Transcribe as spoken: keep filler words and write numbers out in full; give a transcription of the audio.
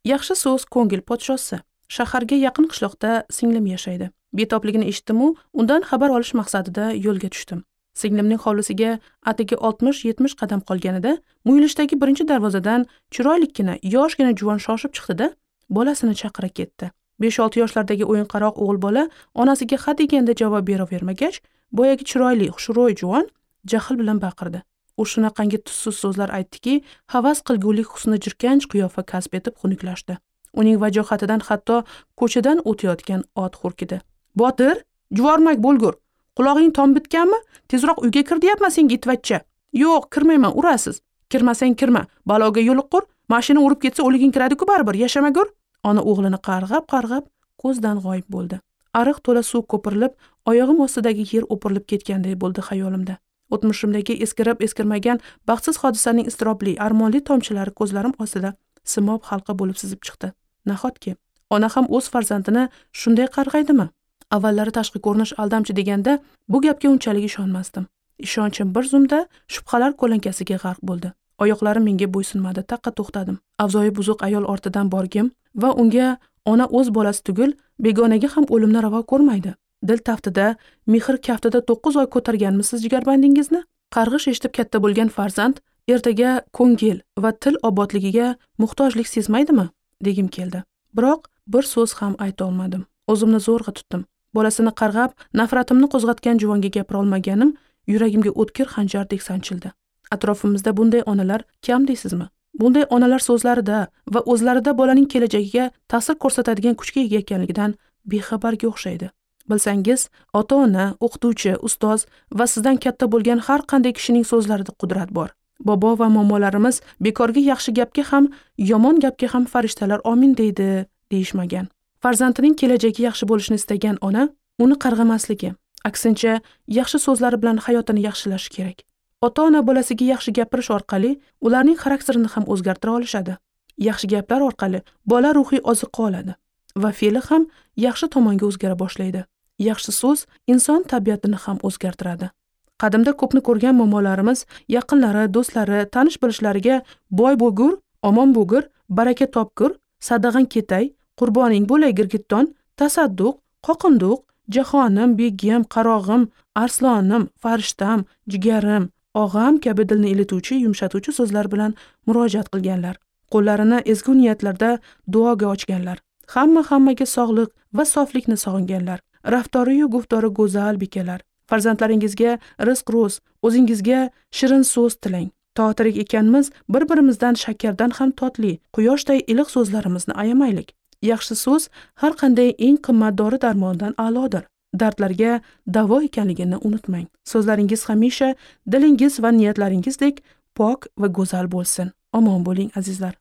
Yaxshi so'z ko'ngil podshosi. Shaharga yaqin qishloqda singlim yashaydi. Betobligini eshitdim-u, undan xabar olish maqsadida yo'lga tushdim. Singlimning hovlisiga atigi oltmish yetmish qadam qolganida muyulishdagi birinchi darvozadan chiroylikkina, yoshgina juvon shoshib chiqdi-da, bolasini chaqira ketdi. besh olti yoshlardagi o'yinqaroq o'g'il bola onasiga ha deganda javob beravermagach, boyagi chiroyli, xushro'y juvon jahl bilan baqirdi. U shunaqangi tuzsiz so'zlar aytdiki, havas qilgulik husni jirkanch qiyofa kasb etib xunuklashdi. Uning vajohatidan hatto ko'chadan o'tayotgan ot hurkidi. "Botir, juvormak bo'lgur. Qulog'ing tom bitganmi? Tezroq uyga kir deyapman senga itvachcha." "Yo'q, kirmayman, urasiz." "Kirmasang kirma, baloga yo'liqqur. Mashina urib ketsa o'liging kiradi-ku baribir, yashamagur." Ona o'g'lini qarg'ab-qarg'ab ko'zdan g'oyib bo'ldi. Ariq to'la suv ko'pirilib, oyog'im ostidagi yer o'pirilib ketganday bo'ldi xayolimda. O'tmishimdagi eskirib eskirmagan baxtsiz hodisaning iztirobli, armonli tomchilari ko'zlarim ostida simob halqa bo'lib sizib chiqdi. Nahotki, ona ham o'z farzandini shunday qarg'aydimi? Avvallari tashqi ko'rinish aldamchi deganda bu gapga unchalik ishonmasdim. Ishonchim bir zumda shubhalar ko'lankasiga g'arq bo'ldi. Oyoqlarim menga bo'ysunmadi, taqqa to'xtadim. Avzoyi buzuq ayol ortidan borgim va unga ona o'z bolasi tugul, begonaga ham o'limni ravo ko'rmaydi. Dil taftida, mehr kaftida to'qqiz oy ko'targanmisiz jigarbandingizni? Qarg'ish eshitib katta bo'lgan farzand ertaga ko'ngil va til obodligiga muhtojlik sezmaydimi? Degim keldi. Biroq bir so'z ham ayta olmadim. O'zimni zo'rg'a tutdim. Bolasini qarg'ab, nafratimni qo'zg'atgan juvonga gapira olmaganim yuragimga o'tkir xanjardek sanchildi. Atrofimizda bunday onalar kam deysizmi? Bunday onalar so'zlarida va o'zlarida bolaning kelajagiga ta'sir ko'rsatadigan kuchga ega ekanligidan bexabarga o'xshaydi. Bilsangiz, ota-ona, o'qituvchi, ustoz va sizdan katta bo'lgan har qanday kishining so'zlarida qudrat bor. Bobo va momolarimiz bekorga yaxshi gapga ham, yomon gapga ham farishtalar omin deydi, deyishmagan. Farzandining kelajagi yaxshi bo'lishini istagan ona uni qarg'amasligi, aksincha yaxshi so'zlari bilan hayotini yaxshilashi kerak. Ota-ona bolasiga yaxshi gapirish orqali ularning xarakterini ham o'zgartira olishadi. Yaxshi gaplar orqali bola ruhiy oziqa oladi va fe'li ham yaxshi tomonga o'zgara boshlaydi. Yaxshi so'z inson tabiatini ham o'zgartiradi. Qadimda ko'pni ko'rgan momolarimiz yaqinlari, do'stlari, tanish bilishlariga boy bo'lgur, omon bo'lgur, baraka topgur, sadag'an ketay, qurboning bo'lay girgitton, tasadduq, qoqinduq, jahonim, begim, qarog'im, arslonim, farishtam, jigarim, og'am kabi dilni ilituvchi, yumshatuvchi so'zlar bilan murojaat qilganlar. Qo'llarini ezgu niyatlarda duoga ochganlar. Hamma hammaga sog'lik va soflikni sog'inganlar. Raftori-yu guftori go'zal bekalar. Farzandlaringizga rizq ro'z, o'zingizga shirin so'z tilang. To tirik ekanmiz, bir-birimizdan shakardan ham totli, quyoshday iliq so'zlarimizni ayamaylik. Yaxshi so'z har qanday eng qimmat dori-darmondan a'lodir. Dardlarga davo ekanligini unutmang. So'zlaringiz hamisha dilingiz va niyatlaringizdek pok va go'zal bo'lsin. Omon bo'ling azizlar.